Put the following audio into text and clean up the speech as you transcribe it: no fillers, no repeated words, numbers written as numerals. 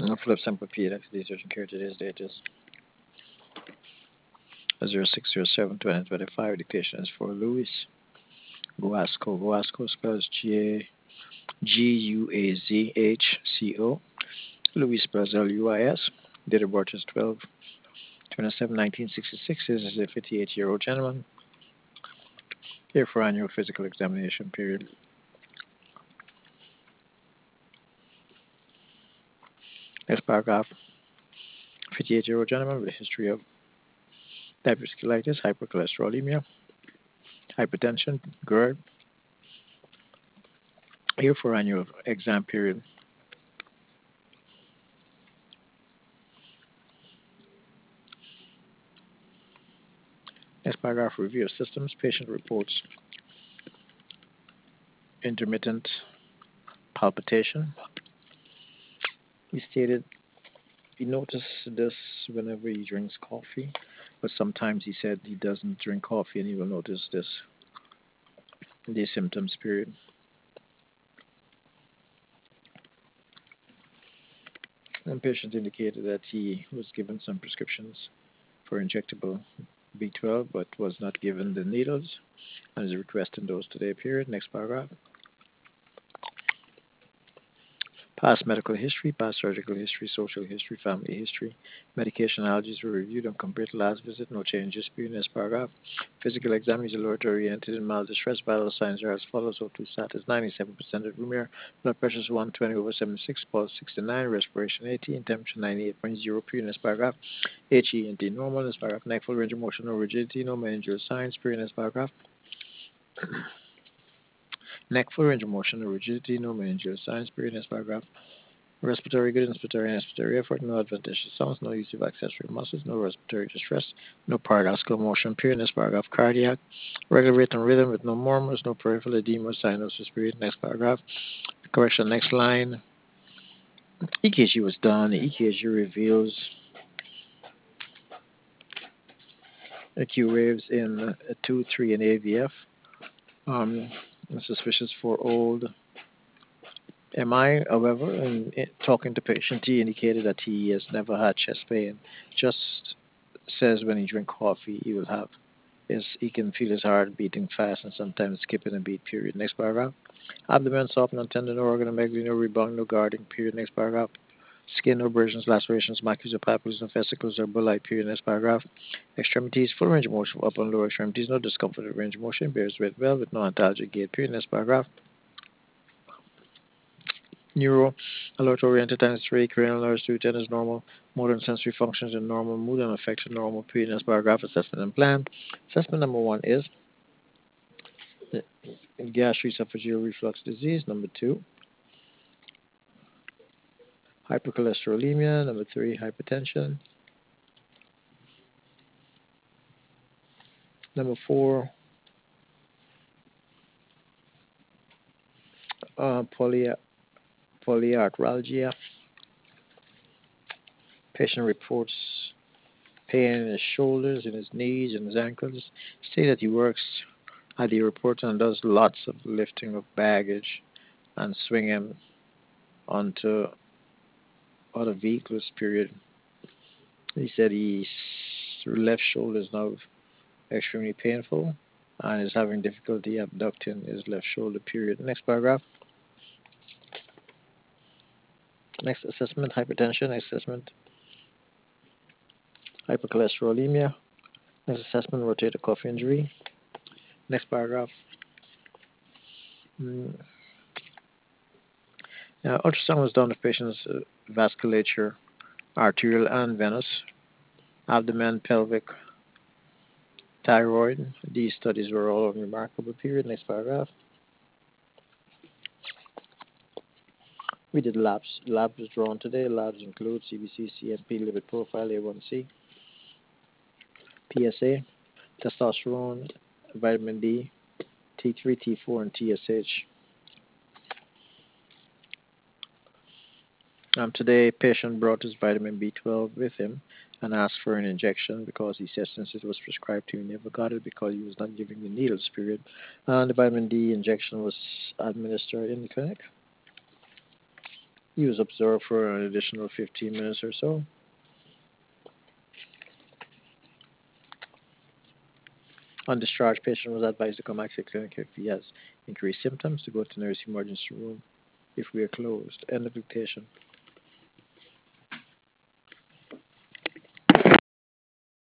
Philip Semper Pediatrics Research and Care. Today's date is 06/07/2025. Dictation is for Louis Guasco. Guasco spells Guazhcho. Louis spells Luis. Date of birth is 12/27/1966. This is a 58-year-old gentleman here for annual physical examination period. Next paragraph. 58-year-old gentleman with a history of diverticulitis, hypercholesterolemia, hypertension, GERD, here for annual exam period. Next paragraph, review of systems. Patient reports intermittent palpitation. He stated he noticed this whenever he drinks coffee, but sometimes he said he doesn't drink coffee and he will notice these symptoms period. And patient indicated that he was given some prescriptions for injectable B12 but was not given the needles and is requesting those today period. Next paragraph. Past medical history, past surgical history, social history, family history, medication allergies were reviewed and compared to last visit. No changes. Next paragraph. Physical exam is alert oriented in mild distress. Vital signs are as follows. O2 sat is 97% at room air. Blood pressure is 120/76. Pulse 69. Respiration 18. Temperature 98.0. Next paragraph. HENT normal. Next paragraph. Neck full range of motion, no rigidity, no meningeal signs. Next paragraph. Neck full range of motion, no rigidity, no meningeal signs. Next paragraph. Respiratory good, inspiratory effort, no adventitious sounds, no use of accessory muscles, no respiratory distress, no paradoxical motion. Next paragraph. Cardiac, regular rate and rhythm with no murmurs, no peripheral edema, cyanosis. Next paragraph. Correction. Next line. EKG was done. EKG reveals AQ waves in 2, 3, and AVF. Suspicious for old MI, however, in talking to patient, he indicated that he has never had chest pain. Just says when he drink coffee, he will have he can feel his heart beating fast and sometimes skipping a beat. Period. Next paragraph. Abdomen soft, no tendon, no organomegaly, no rebound, no guarding. Period. Next paragraph. Skin, no abrasions, lacerations, macules, or papules, no vesicles, or bulli. Period. Next paragraph. Extremities, full range of motion, upper and lower extremities, no discomfort of range of motion, bears red velvet, no antalgic gait. Period. Next paragraph. Neuro, alert oriented tennis 3, cranial nerves 2, tennis normal, motor and sensory functions are normal, mood and affection normal. Period. Next paragraph. Assessment and plan. Assessment number 1 is gastroesophageal reflux disease. Number 2, hypercholesterolemia. Number 3, hypertension. Number 4, polyarthralgia. Patient reports pain in his shoulders, in his knees, and his ankles. Say that he works at the airport and does lots of lifting of baggage and swinging onto other vehicles. Period. He said his left shoulder is now extremely painful and is having difficulty abducting his left shoulder. Period. Next paragraph. Next assessment, hypertension. Next assessment, hypercholesterolemia. Next assessment, rotator cuff injury. Next paragraph. Now, ultrasound was done of patient's vasculature, arterial and venous, abdomen, pelvic, thyroid. These studies were all remarkable. Period. Next paragraph. We did labs. Labs drawn today. Labs include CBC, CMP, lipid profile, A1C, PSA, testosterone, vitamin D, T3, T4, and TSH. Today, patient brought his vitamin B12 with him and asked for an injection because he said since it was prescribed to him, he never got it because he was not giving the needles. Period. And the vitamin D injection was administered in the clinic. He was observed for an additional 15 minutes or so. Undischarged patient was advised to come back to the clinic if he has increased symptoms, to go to nurse emergency room if we are closed. End of dictation.